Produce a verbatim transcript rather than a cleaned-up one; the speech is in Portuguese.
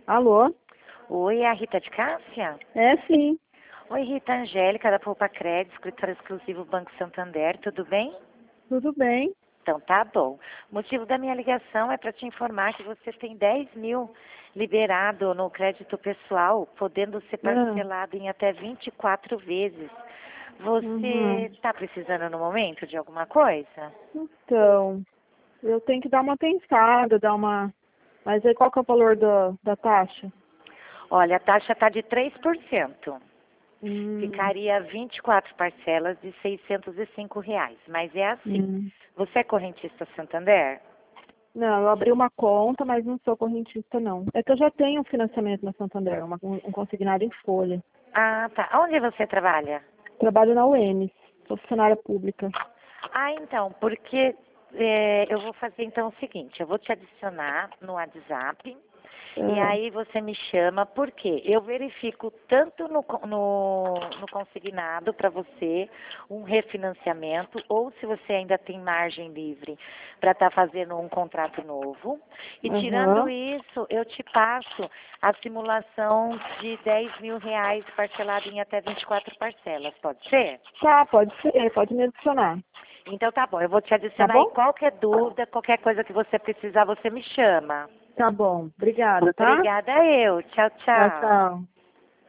Alô? Oi, é a Rita de Cássia? É sim, Oi, Rita Angélica, da Poupa Crédito, escritório exclusivo Banco Santander, tudo bem? tudo bem. Então tá bom. O motivo da minha ligação é para te informar que você tem dez mil liberado no crédito pessoal, podendo ser Ah, parcelado em até vinte e quatro vezes. Você uhum. está precisando no momento de alguma coisa? Então, eu tenho que dar uma pensada, dar uma... Mas aí qual que é o valor da, da taxa? Olha, a taxa está de três por cento. Hum, Ficaria vinte e quatro parcelas de seiscentos e cinco reais. Mas é assim, hum. você é correntista Santander? Não, eu abri uma conta, mas não sou correntista, não. É que eu já tenho um financiamento na Santander, uma, um um consignado em folha. Ah, tá. Onde você trabalha? Trabalho na U N, sou funcionária pública. Ah, então, porque é, eu vou fazer então o seguinte, eu vou te adicionar no WhatsApp e Ah, aí você me chama, porque eu verifico tanto no, co- no, no consignado para você um refinanciamento, ou se você ainda tem margem livre para estar fazendo um contrato novo. E tirando aham. isso, eu te passo a simulação de dez mil reais parcelado em até vinte e quatro parcelas, pode ser? Tá, pode ser, pode me adicionar. Então tá bom, eu vou te Tá adicionar aí. bom? Qualquer dúvida, qualquer coisa que você precisar, você me chama. Tá bom. Obrigada, tá? Obrigada eu. Tchau, Tchau, tchau. tchau.